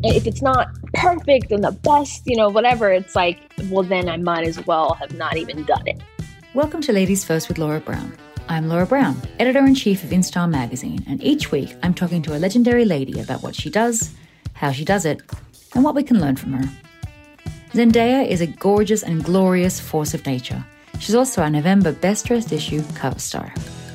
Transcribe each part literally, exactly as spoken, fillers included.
if it's not perfect and the best, you know, whatever, it's like, well, then I might as well have not even done it. Welcome to Ladies First with Laura Brown. I'm Laura Brown, editor-in-chief of InStyle magazine, and each week I'm talking to a legendary lady about what she does, how she does it, and what we can learn from her. Zendaya is a gorgeous and glorious force of nature. She's also our November Best Dressed Issue cover star.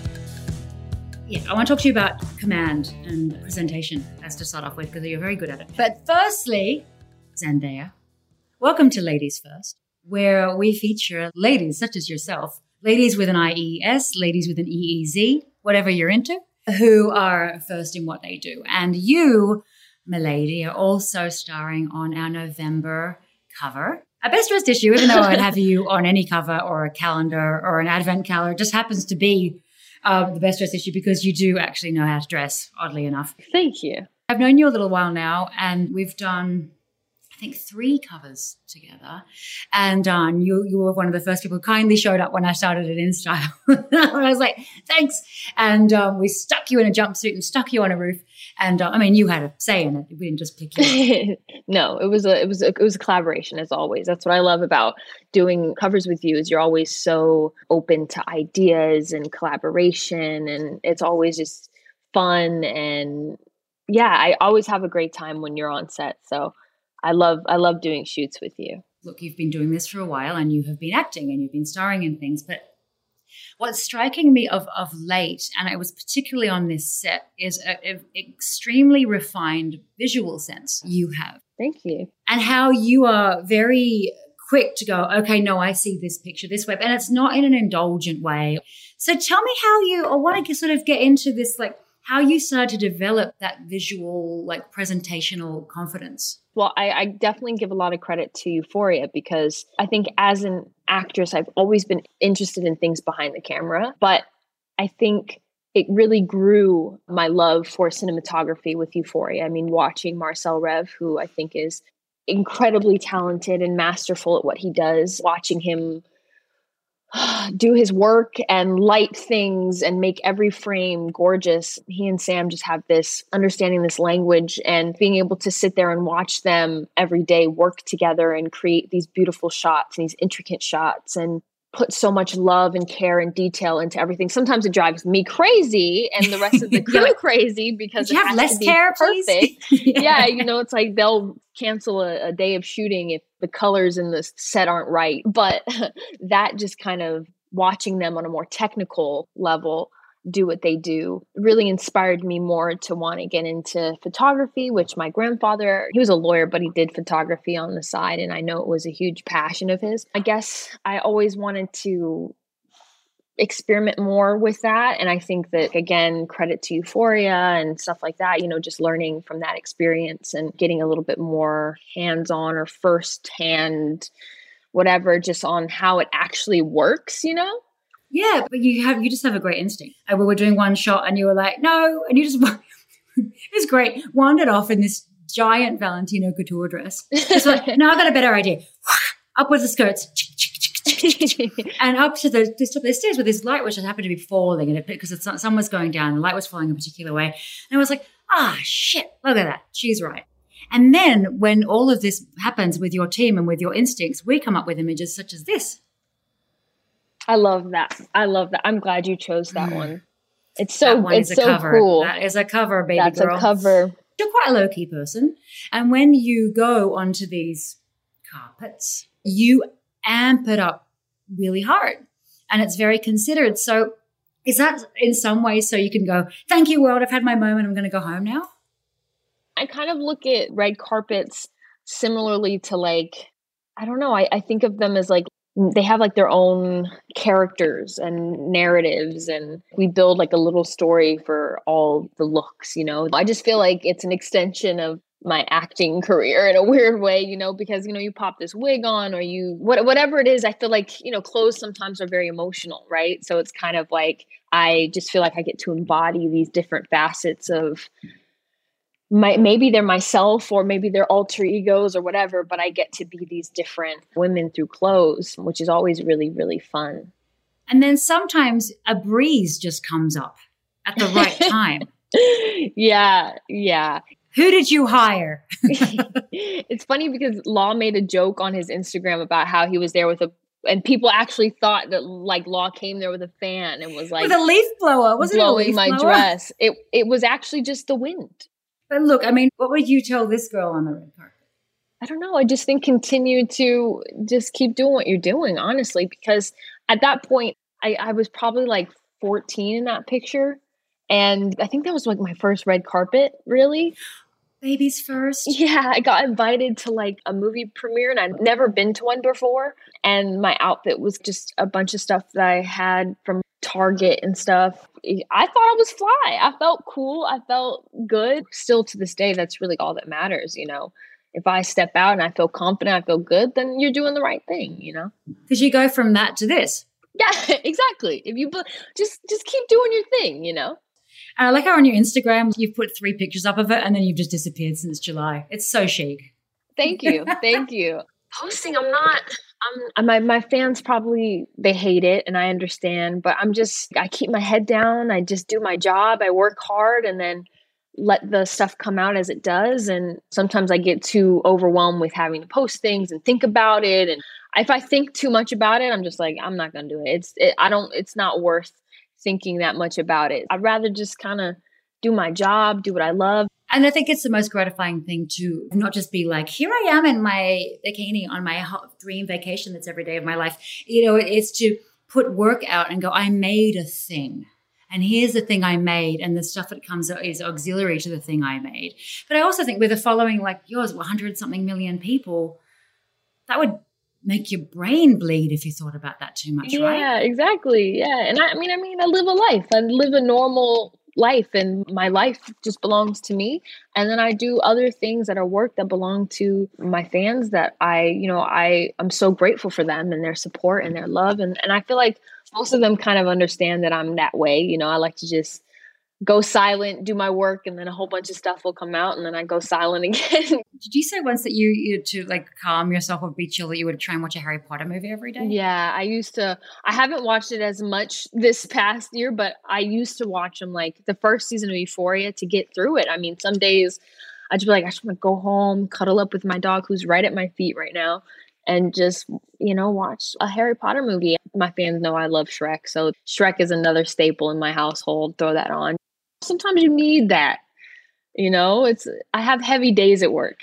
Yeah, I want to talk to you about command and presentation, as to start off with, because you're very good at it. But firstly, Zendaya, welcome to Ladies First, where we feature ladies such as yourself, ladies with an I E S, ladies with an E E Z, whatever you're into, who are first in what they do. And you, milady, are also starring on our November cover. A Best Dressed Issue, even though I'd have you on any cover or a calendar or an advent calendar, just happens to be uh, the Best Dressed Issue because you do actually know how to dress, oddly enough. Thank you. I've known you a little while now, and we've done, I think, three covers together. And um, you you were one of the first people who kindly showed up when I started at InStyle. I was like, thanks. And um, we stuck you in a jumpsuit and stuck you on a roof. And uh, I mean, you had a say in it. We didn't just pick you up. No, it was a it was a, it was a collaboration, as always. That's what I love about doing covers with you, is you're always so open to ideas and collaboration, and it's always just fun. And yeah, I always have a great time when you're on set. So I love I love doing shoots with you. Look, you've been doing this for a while, and you have been acting and you've been starring in things, but what's striking me of, of late, and it was particularly on this set, is an extremely refined visual sense you have. Thank you. And how you are very quick to go, okay, no, I see this picture this way. And it's not in an indulgent way. So tell me how you, I want to sort of get into this, like how you started to develop that visual, like presentational confidence. Well, I, I definitely give a lot of credit to Euphoria, because I think as an actress, I've always been interested in things behind the camera. But I think it really grew my love for cinematography with Euphoria. I mean, watching Marcel Rev, who I think is incredibly talented and masterful at what he does, watching him do his work and light things and make every frame gorgeous. He and Sam just have this understanding this language, and being able to sit there and watch them every day work together and create these beautiful shots and these intricate shots and put so much love and care and detail into everything. Sometimes it drives me crazy and the rest of the crew crazy because you it have has less to be care, perfect. yeah. yeah, you know, it's like they'll cancel a, a day of shooting if the colors in the set aren't right. But that just kind of watching them on a more technical level do what they do really inspired me more to want to get into photography, which my grandfather, he was a lawyer, but he did photography on the side. And I know it was a huge passion of his. I guess I always wanted to experiment more with that. And I think that, again, credit to Euphoria and stuff like that, you know, just learning from that experience and getting a little bit more hands-on or first-hand, whatever, just on how it actually works, you know? Yeah, but you have you just have a great instinct. And we were doing one shot and you were like, no, and you just, it was great, wandered off in this giant Valentino Couture dress. Just like, no, I got a better idea. Up with the skirts. And up to the, the top of the stairs with this light, which had happened to be falling, and it, because the sun was going down, the light was falling a particular way. And I was like, ah, shit, look at that. She's right. And then when all of this happens with your team and with your instincts, we come up with images such as this. I love that. I love that. I'm glad you chose that one. It's so one it's is a so cover. cool. That is a cover, baby That's girl. a cover. You're quite a low-key person. And when you go onto these carpets, you amp it up really hard. And it's very considered. So is that in some ways so you can go, thank you, world, I've had my moment, I'm going to go home now? I kind of look at red carpets similarly to, like, I don't know, I, I think of them as like, they have like their own characters and narratives, and we build like a little story for all the looks, you know. I just feel like it's an extension of my acting career in a weird way, you know, because, you know, you pop this wig on or you, what, whatever it is, I feel like, you know, clothes sometimes are very emotional, right? So it's kind of like, I just feel like I get to embody these different facets of my, maybe they're myself or maybe they're alter egos or whatever, but I get to be these different women through clothes, which is always really, really fun. And then sometimes a breeze just comes up at the right time. Yeah, yeah. Who did you hire? It's funny because Law made a joke on his Instagram about how he was there with a, and people actually thought that like Law came there with a fan and was like with a leaf blower, wasn't it? A blowing leaf my blower? dress. It it was actually just the wind. But look, I mean, what would you tell this girl on the red carpet? I don't know. I just think continue to just keep doing what you're doing, honestly, because at that point, I, I was probably like fourteen in that picture. And I think that was like my first red carpet, really. Babies first. Yeah, I got invited to like a movie premiere and I'd never been to one before. And my outfit was just a bunch of stuff that I had from Target and stuff. I thought I was fly. I felt cool. I felt good. Still to this day, that's really all that matters, you know. If I step out and I feel confident, I feel good, then you're doing the right thing, you know? Because you go from that to this. Yeah, exactly. If you just just keep doing your thing, you know? And I like how on your Instagram, you've put three pictures up of it and then you've just disappeared since July. It's so chic. Thank you. Thank you. Posting, I'm not, I'm, my, my fans probably, they hate it and I understand, but I'm just, I keep my head down. I just do my job. I work hard and then let the stuff come out as it does. And sometimes I get too overwhelmed with having to post things and think about it. And if I think too much about it, I'm just like, I'm not going to do it. It's, it, I don't, it's not worth thinking that much about it. I'd rather just kind of do my job, do what I love. And I think it's the most gratifying thing to not just be like, here I am in my bikini on my dream vacation that's every day of my life. You know, it's to put work out and go, I made a thing. And here's the thing I made, and the stuff that comes out is auxiliary to the thing I made. But I also think with a following like yours, one hundred something million people, that would make your brain bleed if you thought about that too much, yeah, right? Yeah, exactly. Yeah. And I, I mean, I mean, I live a life. I live a normal life and my life just belongs to me. And then I do other things that are work that belong to my fans that I, you know, I, I'm so grateful for them and their support and their love. And, and I feel like most of them kind of understand that I'm that way. You know, I like to just go silent, do my work, and then a whole bunch of stuff will come out and then I go silent again. Did you say once that you, you to like calm yourself or be chill that you would try and watch a Harry Potter movie every day? Yeah, I used to. I haven't watched it as much this past year, but I used to watch them like the first season of Euphoria to get through it. I mean, some days I'd just be like, I just want to go home, cuddle up with my dog who's right at my feet right now, and just, you know, watch a Harry Potter movie. My fans know I love Shrek, so Shrek is another staple in my household. Throw that on. Sometimes you need that, you know, it's, I have heavy days at work.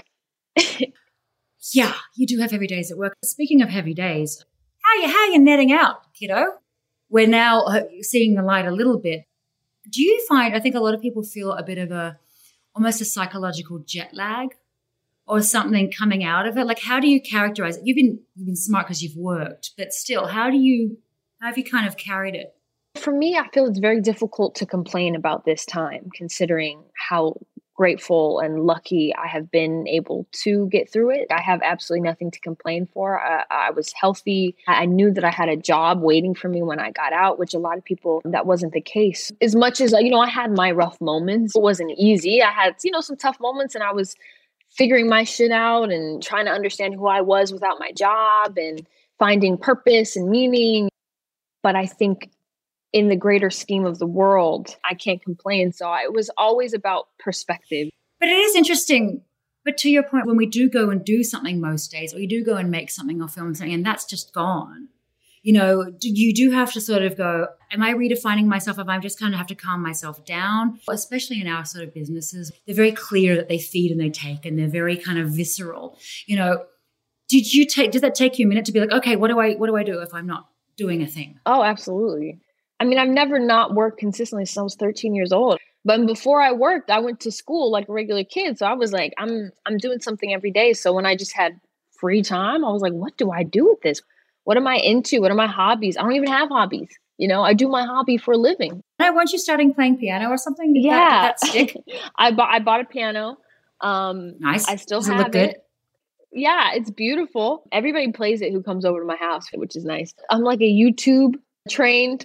Yeah, you do have heavy days at work. Speaking of heavy days, how you, how you netting out, kiddo? We're now seeing the light a little bit. Do you find, I think a lot of people feel a bit of a, almost a psychological jet lag or something coming out of it? Like, how do you characterize it? You've been, you've been smart because you've worked, but still, how do you, how have you kind of carried it? For me, I feel it's very difficult to complain about this time, considering how grateful and lucky I have been able to get through it. I have absolutely nothing to complain for. I, I was healthy. I knew that I had a job waiting for me when I got out, which a lot of people, that wasn't the case. As much as, you know, I had my rough moments. It wasn't easy. I had, you know, some tough moments and I was figuring my shit out and trying to understand who I was without my job and finding purpose and meaning. But I think in the greater scheme of the world, I can't complain. So it was always about perspective. But it is interesting. But to your point, when we do go and do something most days, or you do go and make something or film something, and that's just gone, you know, you do have to sort of go, am I redefining myself? If I just kind of have to calm myself down, especially in our sort of businesses, they're very clear that they feed and they take, and they're very kind of visceral. You know, did you take, did that take you a minute to be like, okay, what do I, what do I do if I'm not doing a thing? Oh, absolutely. I mean, I've never not worked consistently since I was thirteen years old. But before I worked, I went to school like a regular kid. So I was like, I'm I'm doing something every day. So when I just had free time, I was like, what do I do with this? What am I into? What are my hobbies? I don't even have hobbies. You know, I do my hobby for a living. Now, weren't you starting playing piano or something? Did yeah. That, did that stick? I, bought, I bought a piano. Um, nice. I still Does have it. Look good? it. Yeah, it's beautiful. Everybody plays it who comes over to my house, which is nice. I'm like a YouTube trained.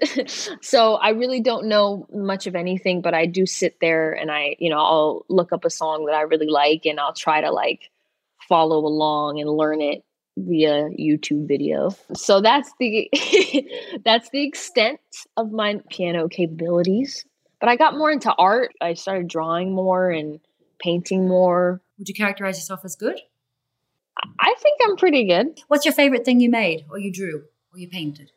So I really don't know much of anything, but I do sit there and I, you know, I'll look up a song that I really like and I'll try to like follow along and learn it via YouTube video. So that's the that's the extent of my piano capabilities. But I got more into art. I started drawing more and painting more. Would you characterize yourself as good? I think I'm pretty good. What's your favorite thing you made or you drew or you painted?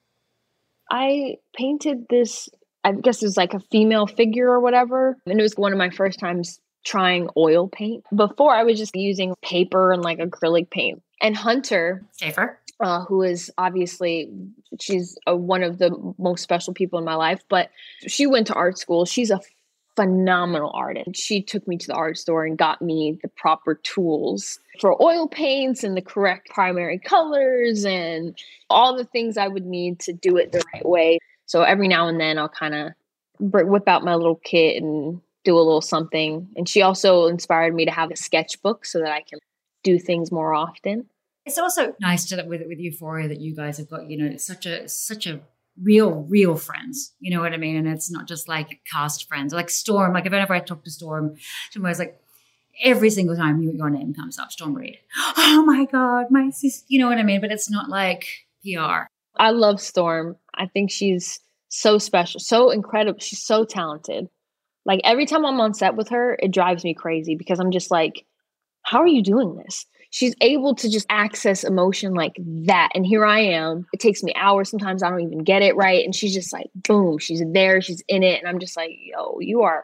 I painted this, I guess it was like a female figure or whatever. And it was one of my first times trying oil paint. Before I was just using paper and like acrylic paint. And Hunter, Safer. Uh, who is obviously, she's a, one of the most special people in my life, but she went to art school. She's a phenomenal artist. She took me to the art store and got me the proper tools for oil paints and the correct primary colors and all the things I would need to do it the right way. So every now and then I'll kind of whip out my little kit and do a little something. And she also inspired me to have a sketchbook so that I can do things more often. It's also nice to with with Euphoria that you guys have got, you know, such a such a real, real friends. You know what I mean? And it's not just like cast friends. Like Storm, like whenever I talk to Storm, she was like, every single time you, your name comes up, Storm Reid. Oh my God, my sister. You know what I mean? But it's not like P R. I love Storm. I think she's so special, so incredible. She's so talented. Like every time I'm on set with her, it drives me crazy because I'm just like, how are you doing this? She's able to just access emotion like that. And here I am. It takes me hours. Sometimes I don't even get it right. And she's just like, boom, she's there. She's in it. And I'm just like, yo, you are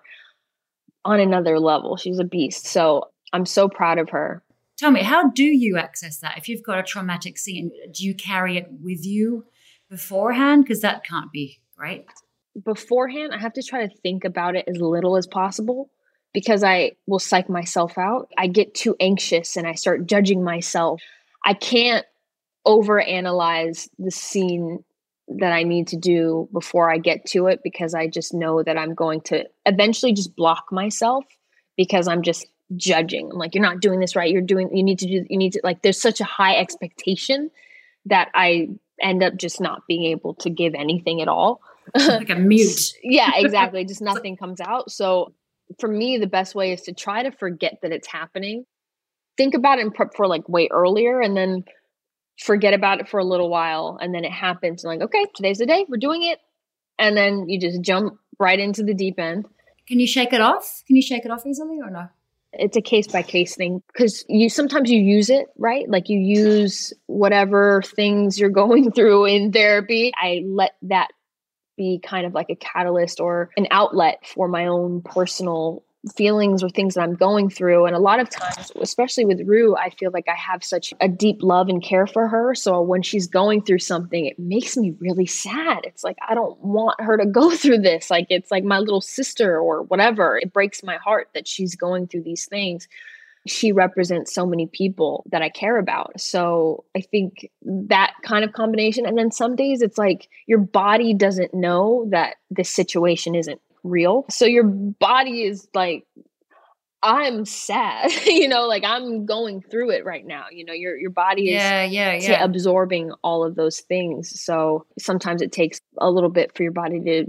on another level. She's a beast. So I'm so proud of her. Tell me, how do you access that? If you've got a traumatic scene, do you carry it with you beforehand? Because that can't be right. Beforehand, I have to try to think about it as little as possible, because I will psych myself out. I get too anxious and I start judging myself. I can't overanalyze the scene that I need to do before I get to it, because I just know that I'm going to eventually just block myself because I'm just judging. I'm like, you're not doing this right. You're doing, you need to do, you need to, like, there's such a high expectation that I end up just not being able to give anything at all. Like a mute. Yeah, exactly. Just nothing comes out. So for me, the best way is to try to forget that it's happening. Think about it and prep for like way earlier, and then forget about it for a little while. And then it happens. And like, okay, today's the day, we're doing it. And then you just jump right into the deep end. Can you shake it off? Can you shake it off easily or no? It's a case by case thing, because you sometimes you use it, right? Like you use whatever things you're going through in therapy. I let that be kind of like a catalyst or an outlet for my own personal feelings or things that I'm going through. And a lot of times, especially with Rue, I feel like I have such a deep love and care for her. So when she's going through something, it makes me really sad. It's like, I don't want her to go through this. Like, it's like my little sister or whatever. It breaks my heart that she's going through these things. She represents so many people that I care about. So I think that kind of combination. And then some days it's like your body doesn't know that this situation isn't real. So your body is like, I'm sad, you know, like I'm going through it right now. You know, your your body is yeah, yeah, yeah. absorbing all of those things. So sometimes it takes a little bit for your body to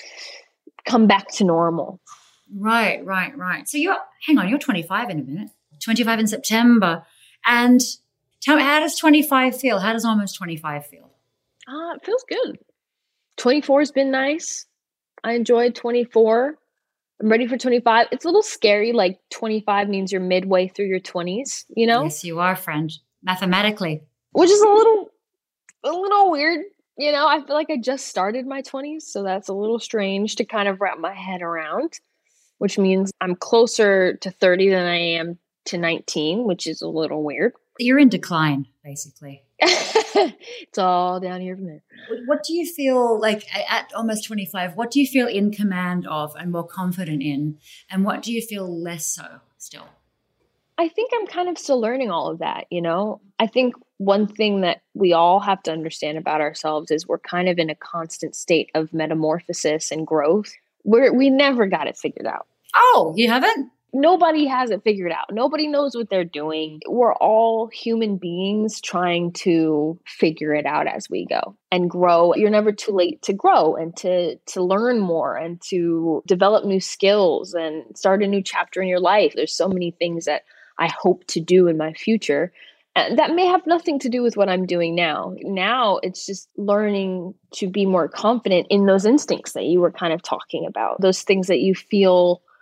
come back to normal. Right, right, right. So you're, hang on, you're twenty-five in a minute. twenty-five in September. And tell me, how does twenty-five feel? How does almost twenty-five feel? Uh, it feels good. twenty-four has been nice. I enjoyed twenty-four. I'm ready for twenty-five. It's a little scary. Like twenty-five means you're midway through your twenties, you know? Yes, you are, friend. Mathematically. Which is a little, a little weird. You know, I feel like I just started my twenties. So that's a little strange to kind of wrap my head around, which means I'm closer to thirty than I am to nineteen, which is a little weird. You're in decline, basically. It's all down here from there. What do you feel like at almost twenty-five? What do you feel in command of and more confident in? And what do you feel less so still? I think I'm kind of still learning all of that, you know? I think one thing that we all have to understand about ourselves is we're kind of in a constant state of metamorphosis and growth. We're, we never got it figured out. Oh, you haven't? Nobody has it figured out. Nobody knows what they're doing. We're all human beings trying to figure it out as we go and grow. You're never too late to grow and to, to learn more and to develop new skills and start a new chapter in your life. There's so many things that I hope to do in my future. And that may have nothing to do with what I'm doing now. Now it's just learning to be more confident in those instincts that you were kind of talking about, those things that you feel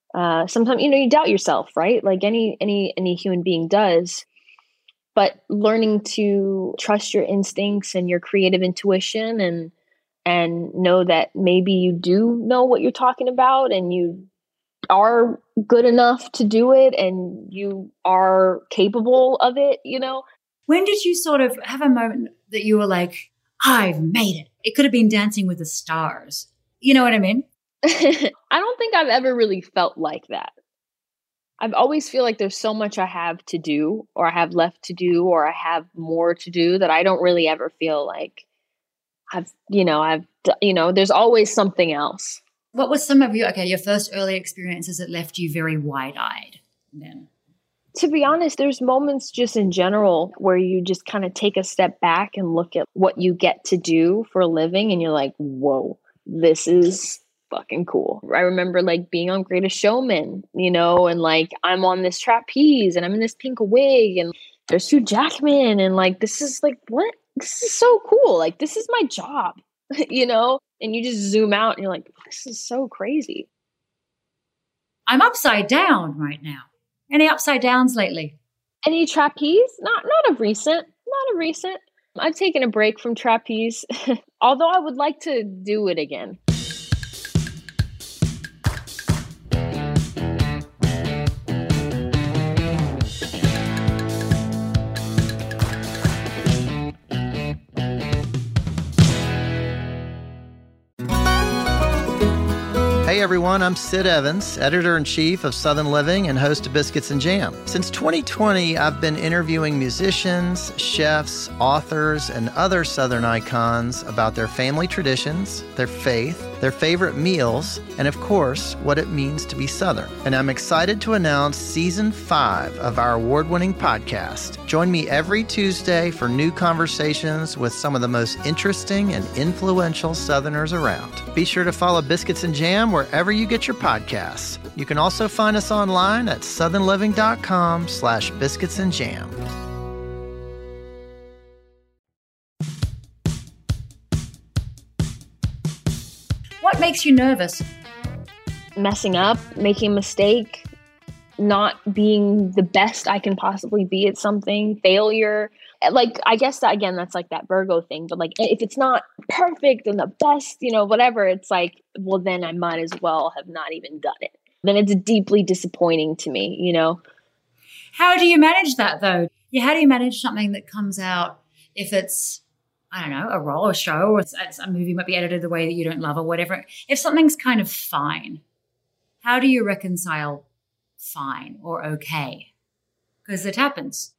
Uh, sometimes, you know, you doubt yourself, right? Like any any any human being does. But learning to trust your instincts and your creative intuition and and know that maybe you do know what you're talking about and you are good enough to do it and you are capable of it, you know? When did you sort of have a moment that you were like, I've made it? It could have been Dancing with the Stars. You know what I mean? I don't think I've ever really felt like that. I've always feel like there's so much I have to do or I have left to do or I have more to do that I don't really ever feel like I've, you know, I've, you know, there's always something else. What was some of your, okay, your first early experiences that left you very wide-eyed then? To be honest, there's moments just in general where you just kind of take a step back and look at what you get to do for a living and you're like, whoa, this is fucking cool. I remember like being on Greatest Showman, you know, and like I'm on this trapeze and I'm in this pink wig and there's Hugh Jackman and like, this is like, what? This is so cool. Like, this is my job, you know? And you just zoom out and you're like, this is so crazy. I'm upside down right now. Any upside downs lately? Any trapeze? Not not of recent. Not of recent. I've taken a break from trapeze, although I would like to do it again. Hey everyone, I'm Sid Evans, editor-in-chief of Southern Living and host of Biscuits and Jam. Since twenty twenty, I've been interviewing musicians, chefs, authors, and other Southern icons about their family traditions, their faith, their favorite meals, and of course, what it means to be Southern. And I'm excited to announce season five of our award-winning podcast. Join me every Tuesday for new conversations with some of the most interesting and influential Southerners around. Be sure to follow Biscuits and Jam wherever you get your podcasts. You can also find us online at southernliving.com slash biscuits and jam. What makes you nervous? Messing up, making a mistake, not being the best I can possibly be at something, failure. Like, I guess that, again, that's like that Virgo thing. But like, if it's not perfect and the best, you know, whatever, it's like, well, then I might as well have not even done it. Then it's deeply disappointing to me, you know? How do you manage that though? Yeah, how do you manage something that comes out if it's, I don't know, a role or show or it's, it's a movie might be edited the way that you don't love or whatever. If something's kind of fine, how do you reconcile fine or okay? Because it happens.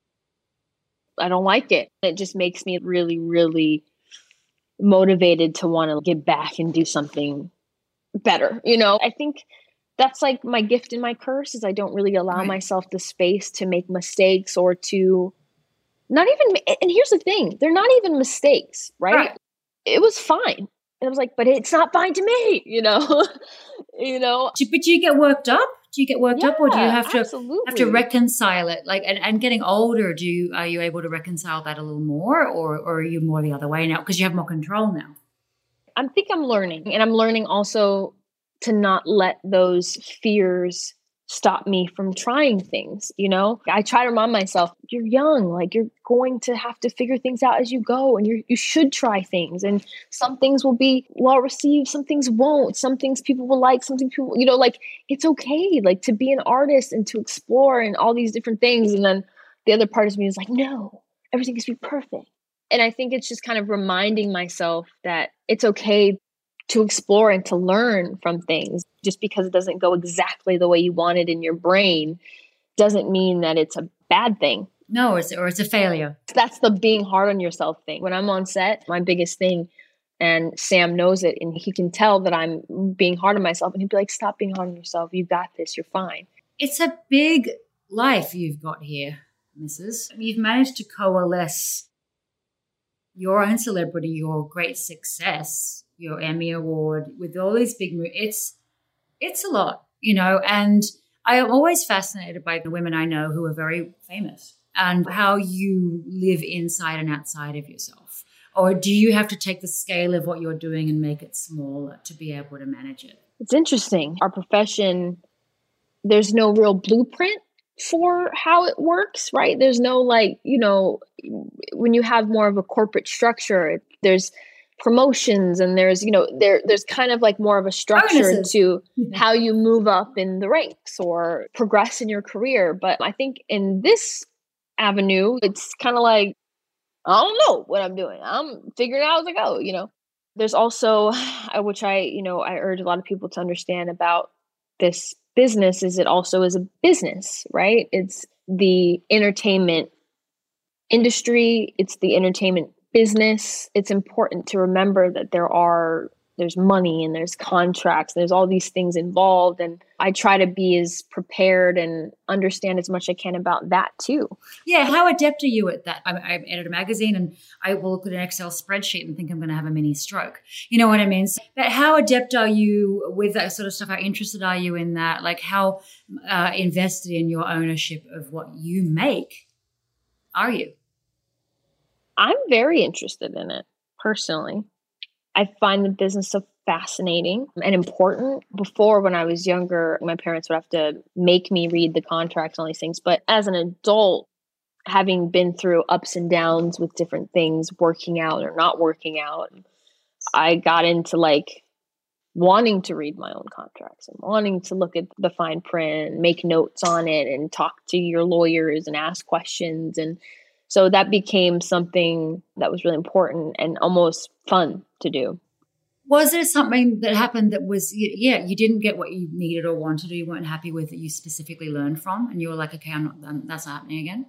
I don't like it. It just makes me really, really motivated to want to get back and do something better. You know, I think that's like my gift and my curse is I don't really allow right. myself the space to make mistakes or to not even, and here's the thing, they're not even mistakes, right? right. It was fine. And I was like, but it's not fine to me, you know, you know. But do you get worked up? Do you get worked yeah, up or do you have to absolutely. have to reconcile it? Like, and, and getting older, do you, are you able to reconcile that a little more or, or are you more the other way now? Because you have more control now. I think I'm learning and I'm learning also to not let those fears stop me from trying things. You know, I try to remind myself, you're young, like you're going to have to figure things out as you go and you you should try things. And some things will be well received. Some things won't. Some things people will like, some things people, you know, like it's okay, like to be an artist and to explore and all these different things. And then the other part of me is like, no, everything has to be perfect. And I think it's just kind of reminding myself that it's okay to explore and to learn from things. Just because it doesn't go exactly the way you want it in your brain doesn't mean that it's a bad thing. No, it's, or it's a failure. That's the being hard on yourself thing. When I'm on set, my biggest thing, and Sam knows it, and he can tell that I'm being hard on myself, and he'd be like, stop being hard on yourself. You got this. You're fine. It's a big life you've got here, Missus You've managed to coalesce your own celebrity, your great success, your Emmy Award, with all these big movies. It's It's a lot, you know, and I am always fascinated by the women I know who are very famous and how you live inside and outside of yourself. Or do you have to take the scale of what you're doing and make it smaller to be able to manage it? It's interesting. Our profession there's no real blueprint for how it works, right? There's no like, you know, when you have more of a corporate structure, there's promotions and there's, you know, there there's kind of like more of a structure Bonuses. to Mhm. how you move up in the ranks or progress in your career. But I think in this avenue, it's kind of like, I don't know what I'm doing. I'm figuring it out as I go, you know. There's also, which I, you know, I urge a lot of people to understand about this business is it also is a business, right? It's the entertainment industry, it's the entertainment business. It's important to remember that there are there's money and there's contracts, there's all these things involved, and I try to be as prepared and understand as much as I can about that too. Yeah, how adept are you at that? I, I edit a magazine and I will look at an Excel spreadsheet and think I'm going to have a mini stroke. You know what I mean? So, but how adept are you with that sort of stuff? How interested are you in that? Like how uh, invested in your ownership of what you make are you? I'm very interested in it personally. I find the business so fascinating and important. Before, when I was younger, my parents would have to make me read the contracts and all these things. But as an adult, having been through ups and downs with different things, working out or not working out, I got into like wanting to read my own contracts and wanting to look at the fine print and make notes on it and talk to your lawyers and ask questions. And so that became something that was really important and almost fun to do. Was there something that happened that was, yeah, you didn't get what you needed or wanted or you weren't happy with that you specifically learned from and you were like, okay, I'm not, that's not happening again?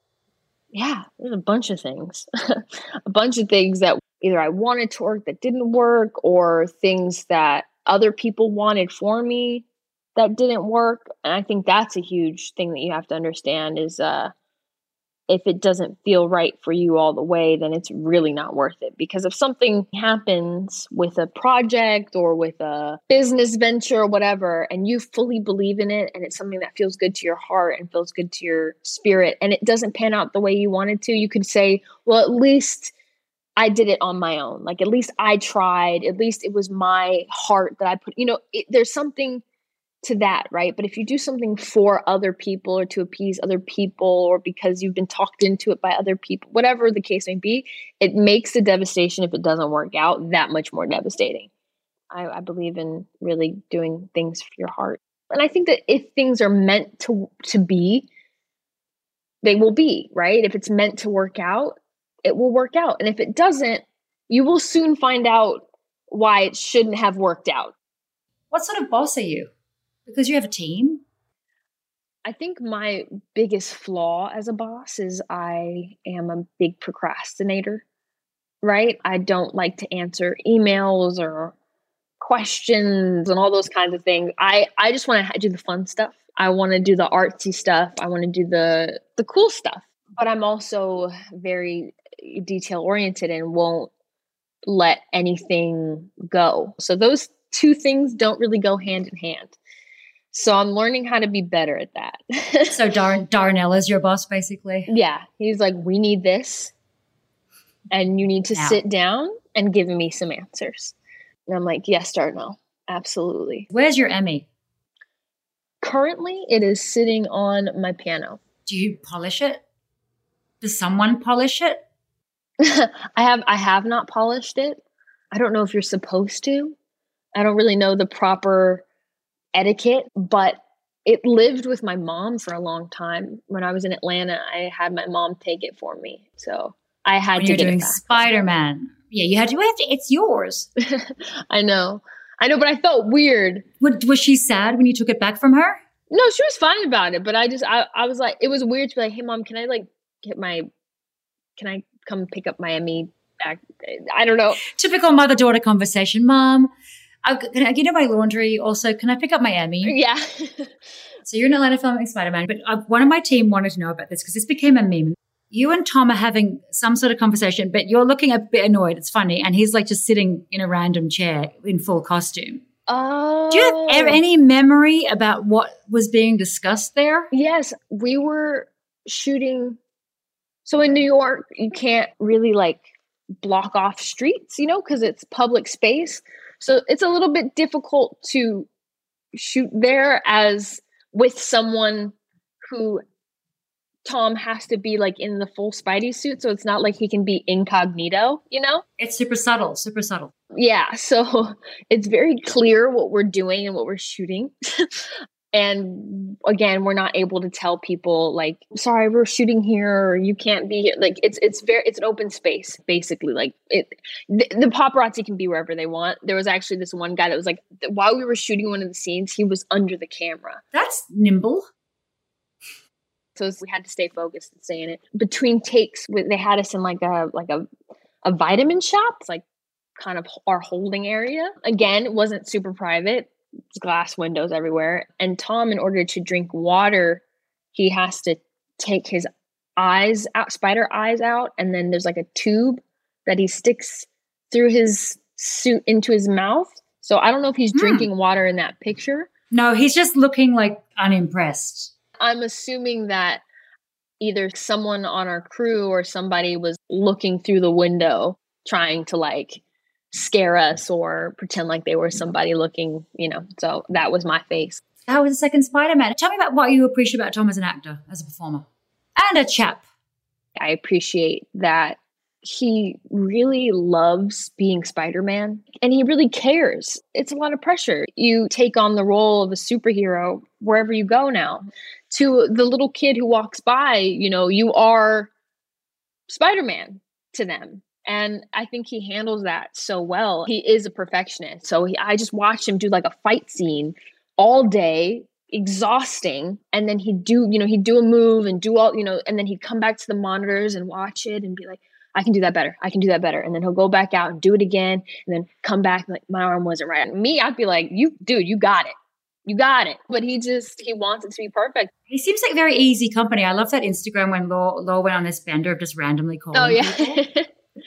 Yeah, there's a bunch of things. A bunch of things that either I wanted to work that didn't work or things that other people wanted for me that didn't work. And I think that's a huge thing that you have to understand is uh, if it doesn't feel right for you all the way, then it's really not worth it. Because if something happens with a project or with a business venture or whatever, and you fully believe in it, and it's something that feels good to your heart and feels good to your spirit, and it doesn't pan out the way you wanted to, you could say, well, at least I did it on my own. Like, at least I tried. At least it was my heart that I put, you know, it, there's something to that, right? But if you do something for other people or to appease other people or because you've been talked into it by other people, whatever the case may be, it makes the devastation, if it doesn't work out, that much more devastating. I, I believe in really doing things for your heart. And I think that if things are meant to to be, they will be, right? If it's meant to work out, it will work out. And if it doesn't, you will soon find out why it shouldn't have worked out. What sort of boss are you? Because you have a team? I think my biggest flaw as a boss is I am a big procrastinator, right? I don't like to answer emails or questions and all those kinds of things. I, I just want to do the fun stuff. I want to do the artsy stuff. I want to do the, the cool stuff. But I'm also very detail oriented and won't let anything go. So those two things don't really go hand in hand. So I'm learning how to be better at that. So Dar- Darnell is your boss, basically? Yeah. He's like, we need this. And you need to now. sit down and give me some answers. And I'm like, yes, Darnell. Absolutely. Where's your Emmy? Currently, it is sitting on my piano. Do you polish it? Does someone polish it? I have I have not polished it. I don't know if you're supposed to. I don't really know the proper etiquette, but it lived with my mom for a long time. When I was in Atlanta, I had my mom take it for me. So I had when to you're get doing it back. Spider-Man. Yeah, you had to, you have to it's yours. I know. I know, but I felt weird. What, was she sad when you took it back from her? No, she was fine about it, but I just, I, I was like, it was weird to be like, hey, Mom, can I like get my, can I come pick up my Emmy back? I don't know. Typical mother-daughter conversation. Mom, I, can I get in my laundry? Also, can I pick up my Emmy? Yeah. So you're in Atlanta filming Spider-Man, but uh, one of my team wanted to know about this because this became a meme. You and Tom are having some sort of conversation, but you're looking a bit annoyed. It's funny. And he's like just sitting in a random chair in full costume. Oh. Do you have any memory about what was being discussed there? Yes. We were shooting. So in New York, you can't really like block off streets, you know, because it's public space. So it's a little bit difficult to shoot there as with someone who Tom has to be like in the full Spidey suit. So it's not like he can be incognito, you know? It's super subtle, super subtle. Yeah. So it's very clear what we're doing and what we're shooting. And again, we're not able to tell people like, sorry, we're shooting here, or you can't be here. Like it's, it's very, it's an open space, basically. Like it, the, the paparazzi can be wherever they want. There was actually this one guy that was like, while we were shooting one of the scenes, he was under the camera. That's nimble. So we had to stay focused and stay in it. Between takes, they had us in like a, like a, a vitamin shop. It's like kind of our holding area. Again, it wasn't super private. Glass windows everywhere. And Tom, in order to drink water, he has to take his eyes out, spider eyes out. And then there's like a tube that he sticks through his suit into his mouth. So I don't know if he's mm. drinking water in that picture. No, he's just looking like unimpressed. I'm assuming that either someone on our crew or somebody was looking through the window trying to like scare us or pretend like they were somebody looking, you know. So that was my face. How was the second Spider-Man? Tell me about what you appreciate about Tom as an actor, as a performer, and a chap. I appreciate that he really loves being Spider-Man and he really cares. It's a lot of pressure. You take on the role of a superhero wherever you go now. To the little kid who walks by, you know, you are Spider-Man to them. And I think he handles that so well. He is a perfectionist. So he, I just watched him do like a fight scene all day, exhausting. And then he'd do, you know, he'd do a move and do all, you know, and then he'd come back to the monitors and watch it and be like, I can do that better. I can do that better. And then he'll go back out and do it again. And then come back like, my arm wasn't right. And me, I'd be like, you, dude, you got it. You got it. But he just, he wants it to be perfect. He seems like very easy company. I love that Instagram when Law, Law went on this bender of just randomly calling Oh, yeah. people.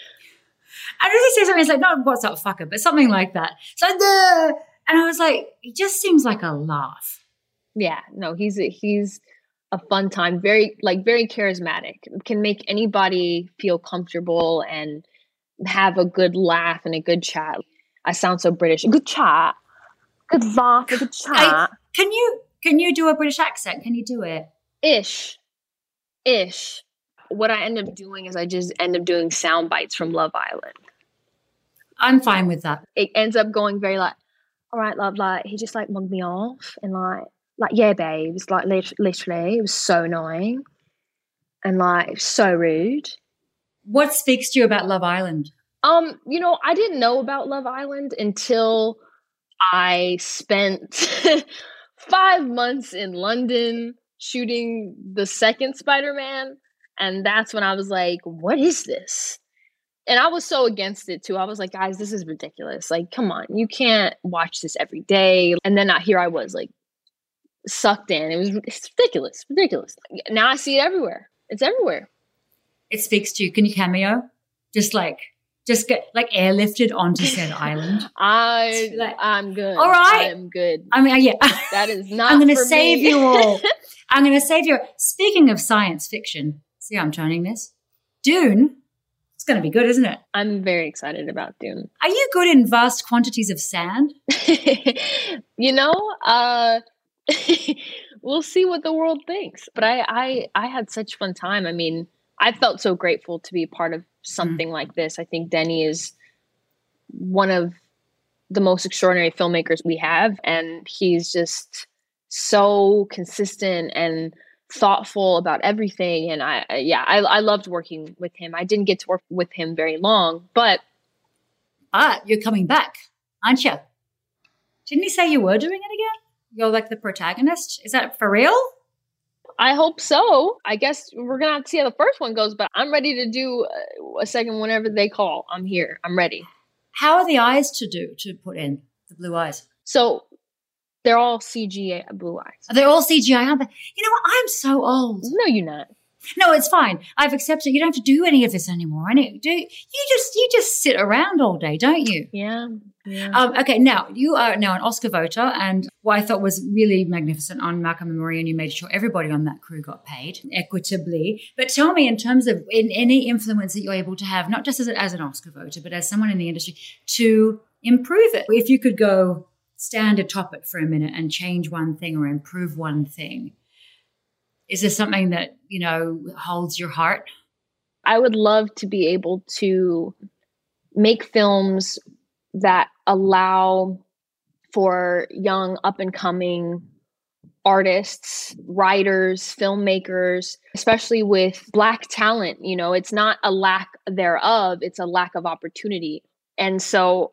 I really say something, it's like, not what's up, fucker, but something like that. So, the, and I was like, he just seems like a laugh. Yeah, no, he's a, he's a fun time, very, like, very charismatic, can make anybody feel comfortable and have a good laugh and a good chat. I sound so British. Good chat, good laugh, a good chat. I, can you, can you do a British accent? Can you do it? Ish, ish. What I end up doing is I just end up doing sound bites from Love Island. I'm fine with that. It ends up going very like, all right, love, like, he just like mugged me off and like, like, yeah, babe, it's like literally, it was so annoying and like so rude. What speaks to you about Love Island? Um, you know, I didn't know about Love Island until I spent five months in London shooting the second Spider-Man. And that's when I was like, what is this? And I was so against it too. I was like, guys, this is ridiculous. Like, come on, you can't watch this every day. And then I, here I was like sucked in. It was it's ridiculous, ridiculous. Now I see it everywhere. It's everywhere. It speaks to you. Can you cameo? Just like, just get like airlifted onto said island. I, like, I'm good. All right. I'm good. I mean, yeah. That is not I'm going to for save me. you all. I'm going to save you. Speaking of science fiction, see how I'm turning this? Dune. It's going to be good, isn't it? I'm very excited about Dune. Are you good in vast quantities of sand? You know, uh, we'll see what the world thinks. But I, I, I had such fun time. I mean, I felt so grateful to be a part of something mm. like this. I think Denny is one of the most extraordinary filmmakers we have. And he's just so consistent and thoughtful about everything. And I, yeah, I, I loved working with him. I didn't get to work with him very long, but. But you're coming back, aren't you? Didn't he say you were doing it again? You're like the protagonist? Is that for real? I hope so. I guess we're going to have to see how the first one goes, but I'm ready to do a second whenever they call. I'm here. I'm ready. How are the eyes to do, to put in, the blue eyes? So they're all C G I blue eyes. Are they all C G I, aren't they? You know what? I'm so old. No, you're not. No, it's fine. I've accepted. You don't have to do any of this anymore. And do you just you just sit around all day, don't you? Yeah. yeah. Um, okay, now you are now an Oscar voter, and what I thought was really magnificent on Malcolm and Marie, and you made sure everybody on that crew got paid equitably. But tell me, in terms of in any influence that you're able to have, not just as, a, as an Oscar voter, but as someone in the industry, to improve it. If you could go stand atop it for a minute and change one thing or improve one thing, is this something that, you know, holds your heart? I would love to be able to make films that allow for young up and coming artists, writers, filmmakers, especially with Black talent. You know, it's not a lack thereof, it's a lack of opportunity. And so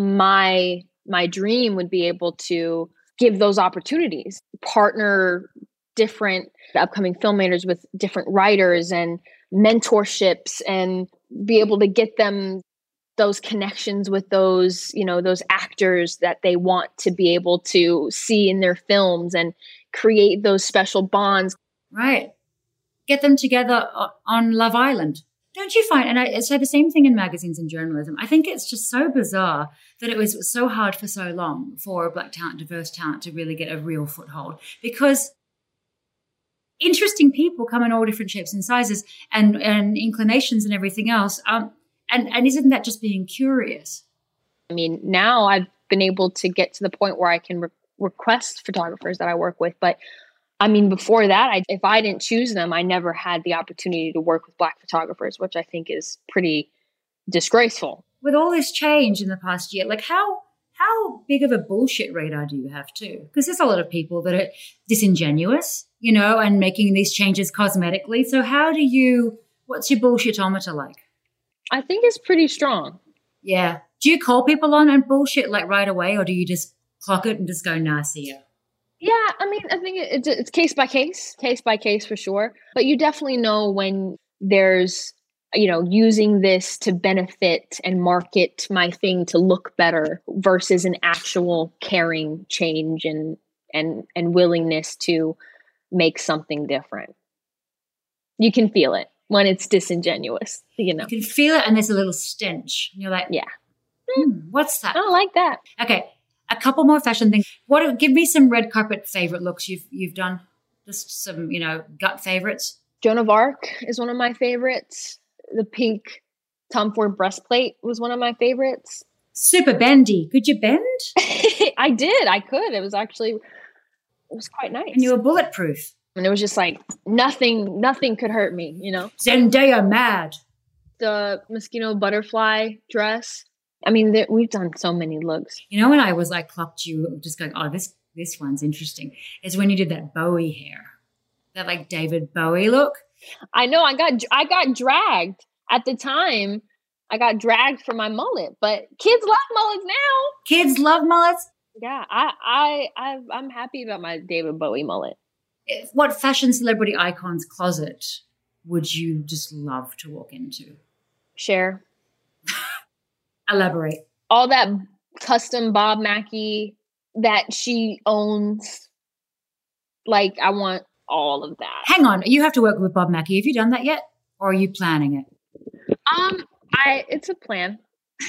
my my dream would be able to give those opportunities, partner different upcoming filmmakers with different writers and mentorships, and be able to get them those connections with those, you know, those actors that they want to be able to see in their films, and create those special bonds. Right. Get them together on Love Island. Don't you find, and I say the same thing in magazines and journalism, I think it's just so bizarre that it was so hard for so long for Black talent, diverse talent to really get a real foothold, because interesting people come in all different shapes and sizes and, and inclinations and everything else. Um, and, and isn't that just being curious? I mean, now I've been able to get to the point where I can re- request photographers that I work with. But I mean, before that, I, if I didn't choose them, I never had the opportunity to work with Black photographers, which I think is pretty disgraceful. With all this change in the past year, like how how big of a bullshit radar do you have too? Because there's a lot of people that are disingenuous, you know, and making these changes cosmetically. So how do you, what's your bullshitometer like? I think it's pretty strong. Yeah. Do you call people on and bullshit like right away, or do you just clock it and just go, nah, see ya? Yeah, I mean, I think it's, it's case by case, case by case for sure. But you definitely know when there's, you know, using this to benefit and market my thing to look better versus an actual caring change and and and willingness to make something different. You can feel it when it's disingenuous, you know. You can feel it, and there's a little stench. And you're like, yeah, hmm, what's that? I don't like that. Okay. A couple more fashion things. What? Give me some red carpet favorite looks you've you've done. Just some, you know, gut favorites. Joan of Arc is one of my favorites. The pink Tom Ford breastplate was one of my favorites. Super bendy. Could you bend? I did. I could. It was actually, it was quite nice. And you were bulletproof. And it was just like nothing, nothing could hurt me, you know? Zendaya mad. The mosquito butterfly dress. I mean, there, we've done so many looks. You know, when I was like, clocked you, just going, oh, this this one's interesting, is when you did that Bowie hair, that like David Bowie look. I know. I got I got dragged at the time. I got dragged for my mullet, but kids love mullets now. Kids love mullets. Yeah, I I I I'm happy about my David Bowie mullet. What fashion celebrity icon's closet would you just love to walk into? Cher. Elaborate. All that custom Bob Mackie that she owns. Like, I want all of that. Hang on. You have to work with Bob Mackie. Have you done that yet? Or are you planning it? Um, I it's a plan.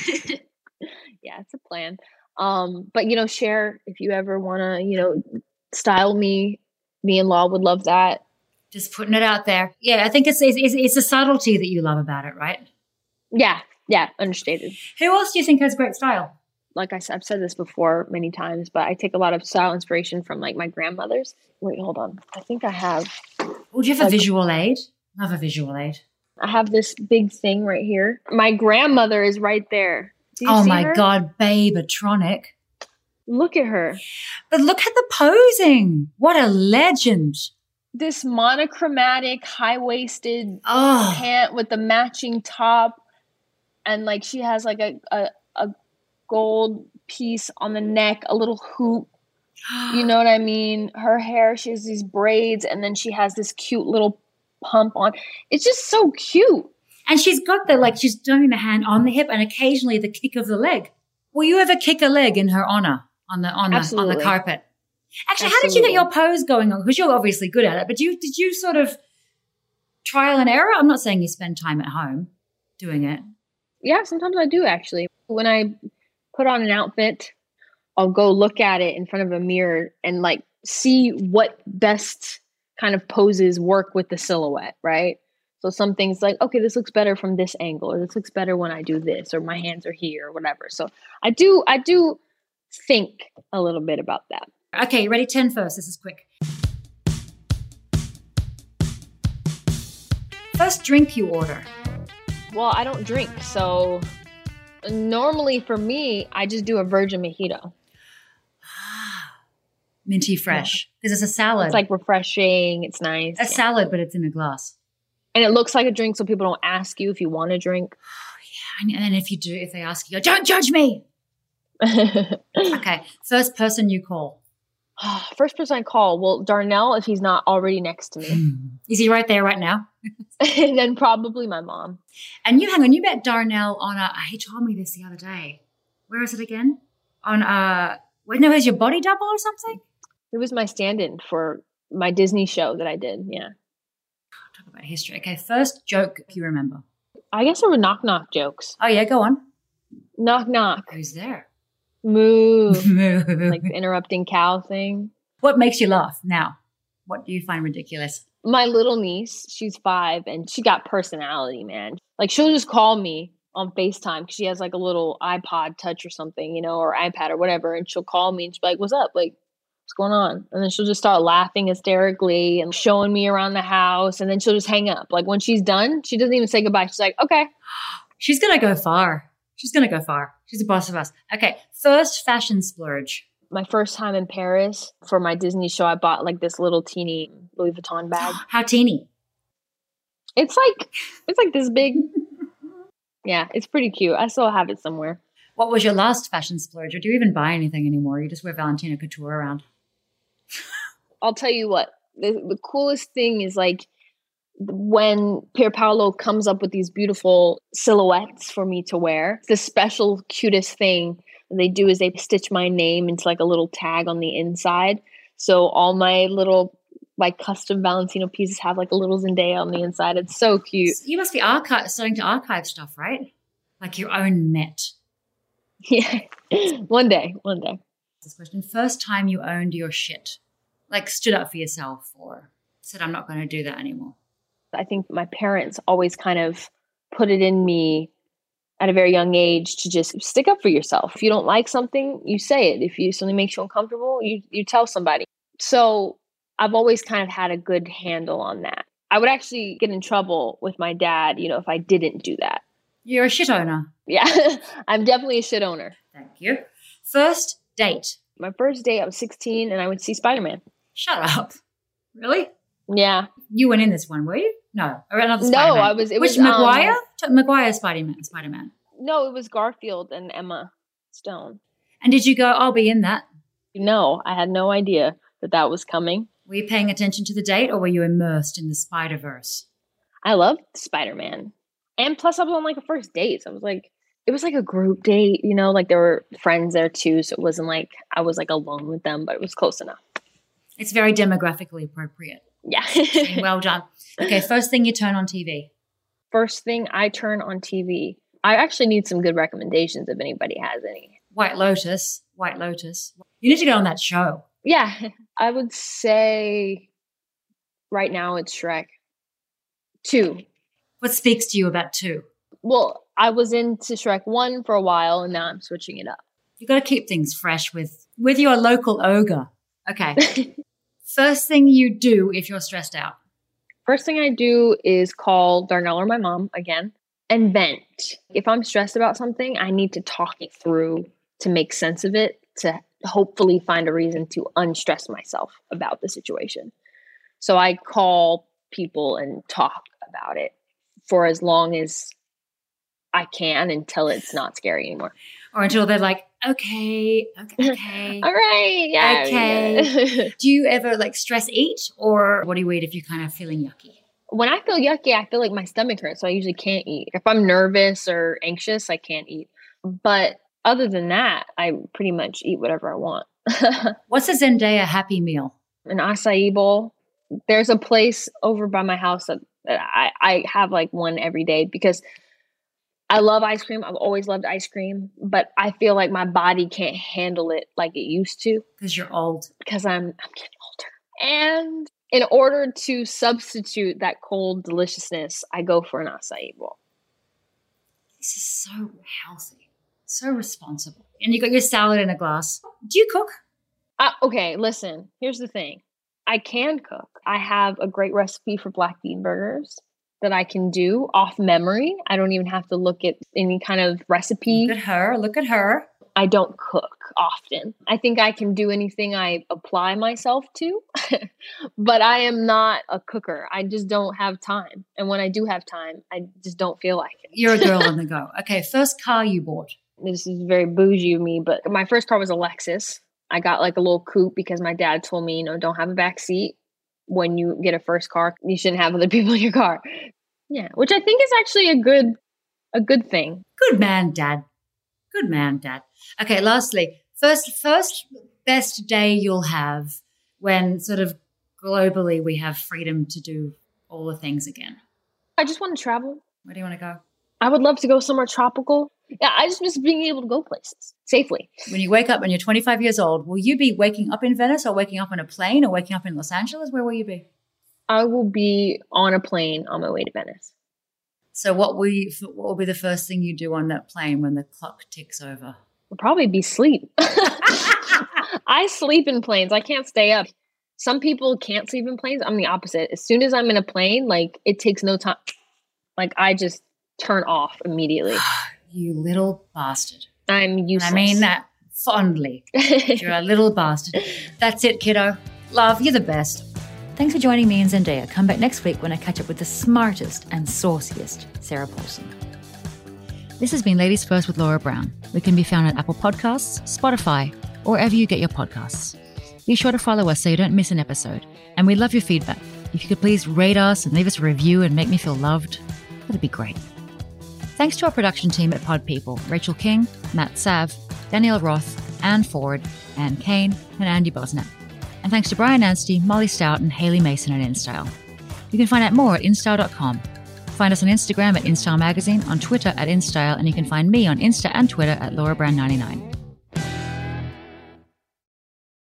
Yeah, it's a plan. Um, but, you know, Cher, if you ever want to, you know, style me, me and Law would love that. Just putting it out there. Yeah, I think it's it's, it's a subtlety that you love about it, right? Yeah. Yeah, understated. Who else do you think has great style? Like I said, I've said this before many times, but I take a lot of style inspiration from like my grandmother's. Wait, hold on. I think I have. Oh, do you have like, a visual aid? I have a visual aid. I have this big thing right here. My grandmother is right there. Do you oh see my her? God, Babeatronic. Look at her. But look at the posing. What a legend. This monochromatic, high-waisted oh. pant with the matching top. And like she has like a, a, a gold piece on the neck, a little hoop. You know what I mean? Her hair, she has these braids, and then she has this cute little pump on. It's just so cute. And she's got the, like, she's doing the hand on the hip and occasionally the kick of the leg. Will you ever kick a leg in her honor on the on the Absolutely. on the carpet? Actually, Absolutely. How did you get your pose going on? Because you're obviously good at it, but do you, did you sort of trial and error? I'm not saying you spend time at home doing it. Yeah, sometimes I do actually. When I put on an outfit, I'll go look at it in front of a mirror and like see what best kind of poses work with the silhouette, right? So some things like, okay, this looks better from this angle, or this looks better when I do this, or my hands are here, or whatever. So I do, I do think a little bit about that. Okay, ready? ten first. This is quick. First drink you order. Well, I don't drink, so normally for me, I just do a virgin mojito. Minty fresh. Because it's a salad. It's like refreshing. It's nice. A yeah. salad, but it's in a glass. And it looks like a drink, so people don't ask you if you want a drink. Yeah, and, and if you do, if they ask you, go, don't judge me. Okay, first person you call. First person I call, well, Darnell, if he's not already next to me. Is he right there right now? And then probably my mom. And you, hang on, you met Darnell on a, he told me this the other day. Where is it again? On a, wait, no, is your body double or something? It was my stand-in for my Disney show that I did, yeah. Talk about history. Okay, first joke you remember. I guess there were knock-knock jokes. Oh, yeah, go on. Knock, knock. Who's there? Moo. Like the interrupting cow thing. What makes you laugh now? What do you find ridiculous? My little niece, she's five, and she got personality, man. Like, she'll just call me on FaceTime because she has like a little iPod Touch or something, you know, or iPad or whatever, and she'll call me and she'll be like, what's up? Like, what's going on? And then she'll just start laughing hysterically and showing me around the house, and then she'll just hang up. Like, when she's done, she doesn't even say goodbye. She's like, okay. She's going to go far. She's going to go far. She's the boss of us. Okay, first fashion splurge. My first time in Paris for my Disney show, I bought like this little teeny Louis Vuitton bag. How teeny? It's like, it's like this big. Yeah, it's pretty cute. I still have it somewhere. What was your last fashion splurge? Or do you even buy anything anymore? You just wear Valentino Couture around? I'll tell you what, the, the coolest thing is like when Pier Paolo comes up with these beautiful silhouettes for me to wear. The special, cutest thing they do is they stitch my name into like a little tag on the inside. So all my little like custom Valentino pieces have like a little Zendaya on the inside. It's so cute. You must be archive, starting to archive stuff, right? Like your own Met. Yeah. One day, one day. This question. First time you owned your shit. Like stood up for yourself or said, I'm not going to do that anymore. I think my parents always kind of put it in me at a very young age to just stick up for yourself. If you don't like something, you say it. If you something makes you uncomfortable, you you tell somebody. So I've always kind of had a good handle on that. I would actually get in trouble with my dad, you know, if I didn't do that. You're a shit owner. Yeah, I'm definitely a shit owner. Thank you. First date. My first date, I was sixteen and I went to see Spider-Man. Shut up. Really? Yeah. You went in this one, were you? No, or another No, Spider-Man. I was. It Which was Maguire? Um, Maguire Spider-Man. Spider-Man. No, it was Garfield and Emma Stone. And did you go? I'll be in that. No, I had no idea that that was coming. Were you paying attention to the date, or were you immersed in the Spider-Verse? I loved Spider-Man, and plus I was on like a first date. So I was like, it was like a group date, you know, like there were friends there too. So it wasn't like I was like alone with them, but it was close enough. It's very demographically appropriate. Yeah. Well done. Okay, first thing you turn on T V. First thing I turn on T V. I actually need some good recommendations if anybody has any. White Lotus. White Lotus. You need to go on that show. Yeah. I would say right now it's Shrek. Two. What speaks to you about two? Well, I was into Shrek one for a while and now I'm switching it up. You've got to keep things fresh with, with your local ogre. Okay. First thing you do if you're stressed out. First thing I do is call Darnell or my mom again and vent. If I'm stressed about something, I need to talk it through to make sense of it, to hopefully find a reason to unstress myself about the situation. So I call people and talk about it for as long as I can until it's not scary anymore. Or until they're like, okay, okay, okay. All right, yeah. Okay. Yeah. Do you ever like stress eat, or what do you eat if you're kind of feeling yucky? When I feel yucky, I feel like my stomach hurts, so I usually can't eat. If I'm nervous or anxious, I can't eat. But other than that, I pretty much eat whatever I want. What's a Zendaya happy meal? An acai bowl. There's a place over by my house that, that I, I have like one every day because I love ice cream. I've always loved ice cream, but I feel like my body can't handle it like it used to. Because you're old. Because I'm I'm getting older. And in order to substitute that cold deliciousness, I go for an acai bowl. This is so healthy. So responsible. And you got your salad in a glass. Do you cook? Uh, okay, listen, here's the thing. I can cook. I have a great recipe for black bean burgers that I can do off memory. I don't even have to look at any kind of recipe. Look at her. Look at her. I don't cook often. I think I can do anything I apply myself to, but I am not a cooker. I just don't have time. And when I do have time, I just don't feel like it. You're a girl on the go. Okay, first car you bought. This is very bougie of me, but my first car was a Lexus. I got like a little coupe because my dad told me, you know, don't have a back seat. When you get a first car, you shouldn't have other people in your car. Yeah, which I think is actually a good, a good thing. Good man, Dad. Good man, Dad. Okay, lastly, first, first best day you'll have when sort of globally we have freedom to do all the things again. I just want to travel. Where do you want to go? I would love to go somewhere tropical. Yeah, I just miss being able to go places safely. When you wake up when you're twenty-five years old, will you be waking up in Venice or waking up on a plane or waking up in Los Angeles? Where will you be? I will be on a plane on my way to Venice. So what will, you, what will be the first thing you do on that plane when the clock ticks over? It'll probably be sleep. I sleep in planes. I can't stay up. Some people can't sleep in planes. I'm the opposite. As soon as I'm in a plane, like it takes no time. Like I just turn off immediately. You little bastard. I'm useless. And I mean that fondly. You're a little bastard. That's it, kiddo. Love, you're the best. Thanks for joining me and Zendaya. Come back next week when I catch up with the smartest and sauciest Sarah Paulson. This has been Ladies First with Laura Brown. We can be found on Apple Podcasts, Spotify, or wherever you get your podcasts. Be sure to follow us so you don't miss an episode. And we love your feedback. If you could please rate us and leave us a review and make me feel loved, that'd be great. Thanks to our production team at Pod People, Rachel King, Matt Sav, Danielle Roth, Anne Ford, Anne Kane, and Andy Bosnack. And thanks to Brian Anstey, Molly Stout, and Haley Mason at InStyle. You can find out more at instyle dot com. Find us on Instagram at InStyle Magazine, on Twitter at InStyle, and you can find me on Insta and Twitter at Laura Brown ninety-nine.